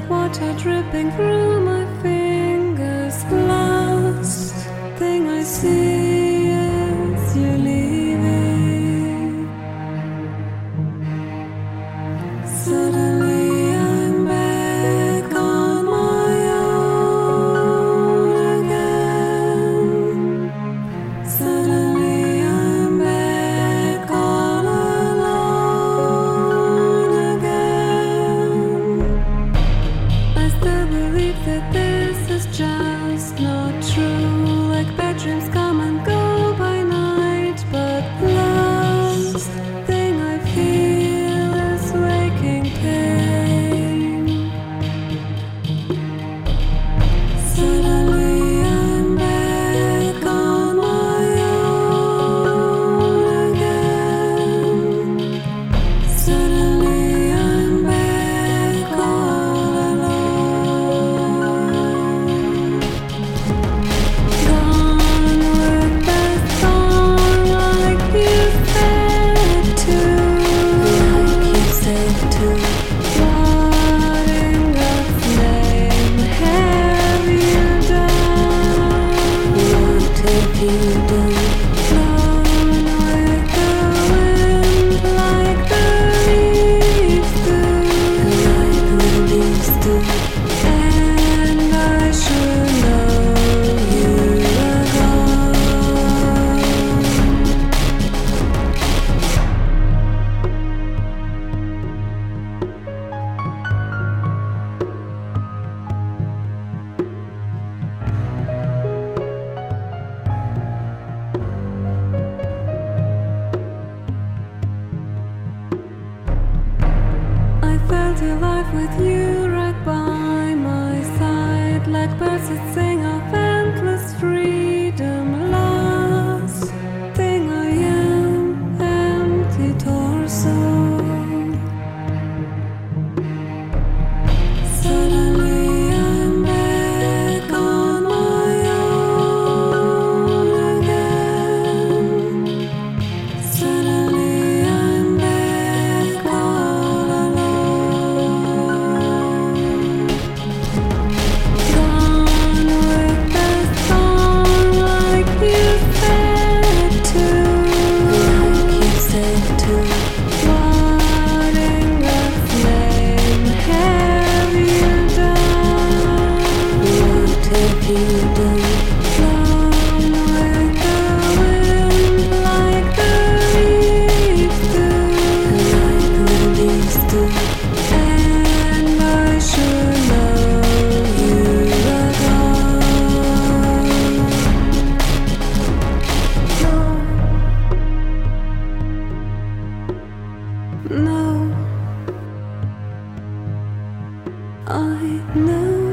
water dripping through my fingers. Last thing I see is you leaving. Suddenly I'm back on my own again. Suddenly I'm back all alone again. I still believe that this is just not true. Like bad dreams come and go by night, but last thing I feel is waking pain. Suddenly I'm back on my own again. Suddenly I'm back all alone. Gone with the storm like you said to. What in God's name have you done? What have you done? Blown with the wind like the leaves do. And I should know you are gone. I felt alive with you right by my side, like birds that sing of endless freedom. Last thing I am, empty torso. Suddenly I'm back on my own again. Suddenly I'm back all alone. Gone with the storm like you said to. What in God's name have you done? What have you done? Blown with the wind like the leaves do. And I should know you are gone. No, I know.